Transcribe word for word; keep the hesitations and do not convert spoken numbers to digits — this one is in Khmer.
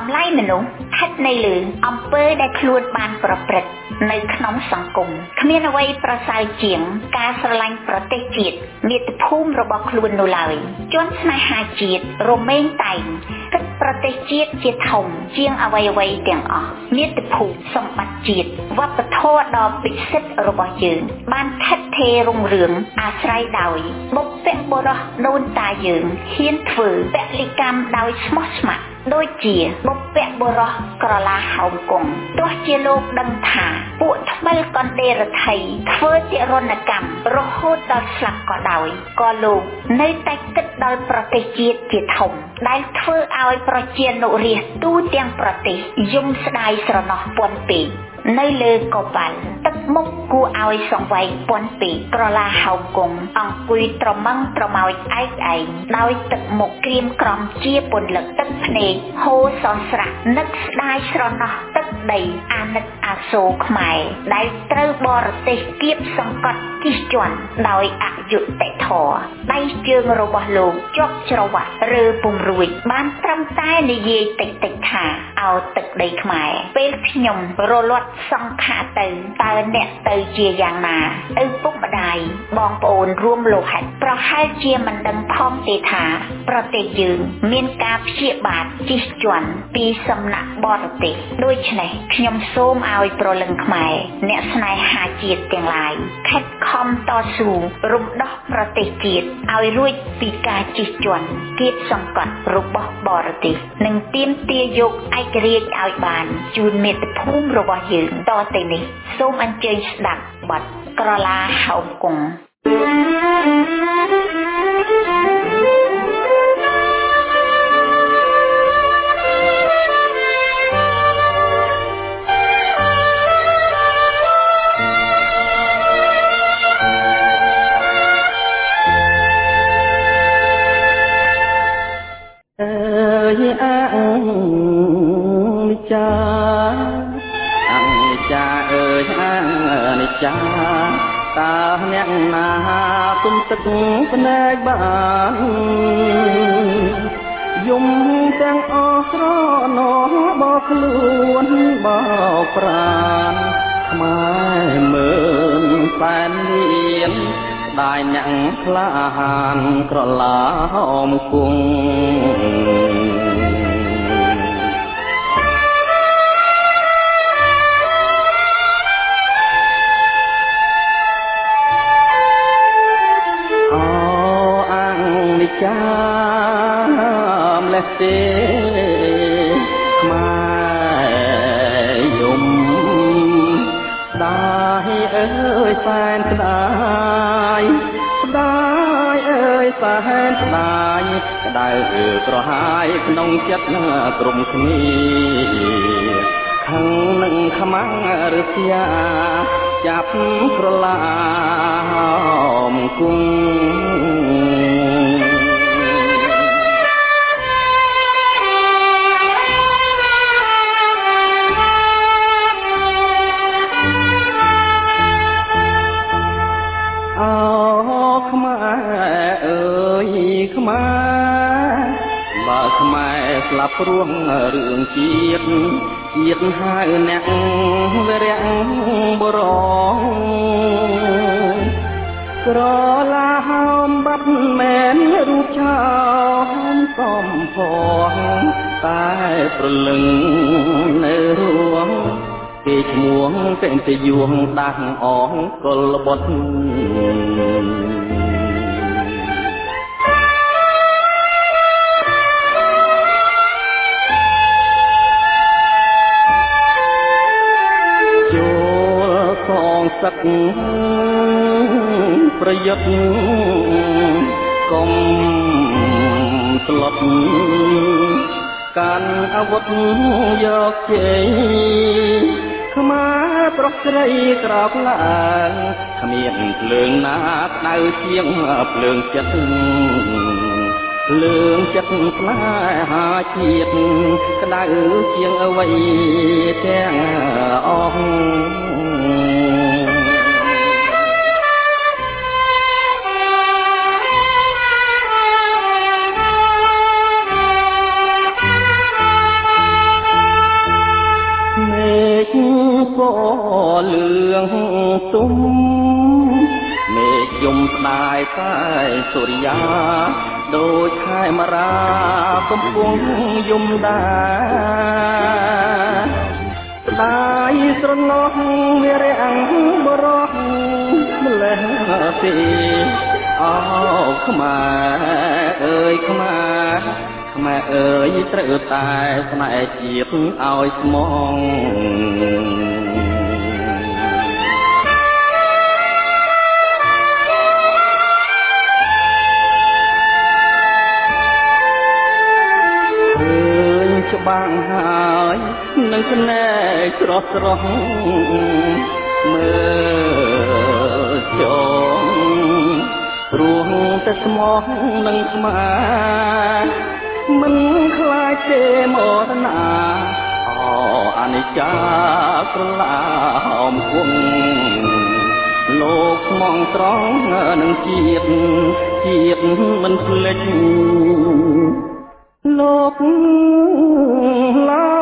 តម្លៃមនុស្សស្ថិតនៅលើអំពើដែលខ្លួនបានប្រព្រឹត្តនៅក្នុងសង្គមគ្មានអ្វីប្រសើរជាងការស្រឡាញ់ប្រទេសជាតិមាតុភូមិរបស់ខ្លួននោះឡើយជនស្នេហាជាតិរមែងតែងគិតប្រទេសជាតិជាធំជាងអ្វីអ្វីទាំងអស់មាតុភូមិសម្បត្តិជាតិវប្បធម៌ដ៏ពិសិដ្ឋរបស់យើងបានថិតថេររុងរឿងអាស្រ័យដោយបុព្វបុរសដូនតាយើងហ៊ានធ្វើពលិកម្មដោយស្មោះស្ម័គ្រដូចជាបុព្វបុរសក្រឡាហោមគង់ទោះជាលោកដឹងថាពួកថ្មិលកណ្ដេរថៃធ្វើទារុណកម្មរហូតដល់ស្លាប់ក៏ដោយក៏លោកនៅតែគិតដល់ប្រទេសជាតិជាធំដែលធ្វើឲ្យប្រជានុរាស្ត្រទូទាំងប្រទេសយំស្ដាយស្រណោះពន់ពេកនៅលើកប៉ាល់ទឹកមុខគួរឲ្យសង្វែកពន់ពេកក្រឡាហោមគង់អង្គុយត្រមឹងត្រមោចឯកឯងដោយទឹកមុខក្រៀមក្រំជាពន្លឹកទឹកភ្នែកហូរសស្រាក់នឹកស្ដាយស្រណោះទឹកដីអាណិតអាសូរខ្មែរដែលត្រូវបរទេសគៀបសង្កត់ជិះជាន់ដោយអយុត្តិធម៌ដៃជើងរបស់លោកជាប់ច្រវាក់ឬពុំរួចបានត្រឹមតែនិយាយតិចតិចថាឲ្យទឹកដីខ្មែរពេលខ្ញុំរលត់សង្ខាទៅតើអ្នកទៅជាយ៉ាងណាឪពុកម្ដាយបងប្អូនរួមលោហិតប្រហែលជាមិនដឹងផងទេថាប្រទេសយើងមានការព្យាបាទជិះជាន់ពីសំណាក់បរទេសដូច្នេះខ្ញុំសូមឲ្យប្រលឹងខ្មែរអ្នកស្នេហាជាតិទាំងឡាយខិតខំតស៊ូរំដោះប្រទេសជាតិឲ្យរួចពីការជិះជាន់គៀបសង្កត់របស់បរទេសនិងទាមទារយកឯករាជ្យឲ្យបានជូនមាតុភូមិរបស់យើងតទៅនេះសូមអញ្ជើញស្ដាប់បទក្រឡាហោមគង់អើយអនិច្ចាអនិច្ចាអើយអនិច្ចាតើអ្នកណាទុំទឹកភ្នែកបានយំទាំងអស់ស្រណោះបោកខ្លួនបោកប្រាណខ្មែរមើលតែនៀនដាយអ្នកក្លាហានក្រឡាហោមគង់អូអនិច្ចាម្លេះទេខ្មែរយំដាយអើយសែនស្ដាយស្ដាយអើយសែនស្ដាយក្តៅក្រហាយក្នុងចិត្តក្រុមគ្នាខឹងនឹងខ្មាំងរស្យាចាប់ក្រឡាហោមគង់ខ្មែរអើយខ្មែរបើខ្មែរស្លាប់ព្រោះរឿងជាតិជាតិហៅអ្នកវរៈបរងក្រឡាហោមបាត់មែនរូបឆោមសំផងតែប្រលឹងនៅរួមគេឈ្មោះពេញទៅយួងដាស់អងកលបុតចូលសងសឹកប្រយុទ្ធកុំស្លុតកាន់អាវុធយកជ័យខ្មែរប្រុសស្រីក្រោកឡើងគ្មានភ្លើងណាក្តៅជាងភ្លើងចិត្តភ្លើងចិត្តស្នេហាជាតិក្តៅជាងអ្វីទាំងអស់ពណ៌លឿងទុំមេឃយំស្ដាយតែសុរិយាដូចខែមរាកំពុងយំដែរស្ដាយស្រណោះវារាំងបរោះម្លេះទេអោខ្មែរអើយខ្មែរខ្មែរអើយត្រូវតែស្នេហ៍ជាតិឲ្យស្មងច្បាំងហើយនឹងស្នេហ៍ស្រស់ស្រស់មើលចងព្រោះតែស្មោះនឹងខ្មែរមិនខ្លាចទេមរណាអអនិច្ចាក្រឡាហមគង់លោកស្មងត្រង់នឹងជាតិជាតិមិនភ្លេចលោកឡា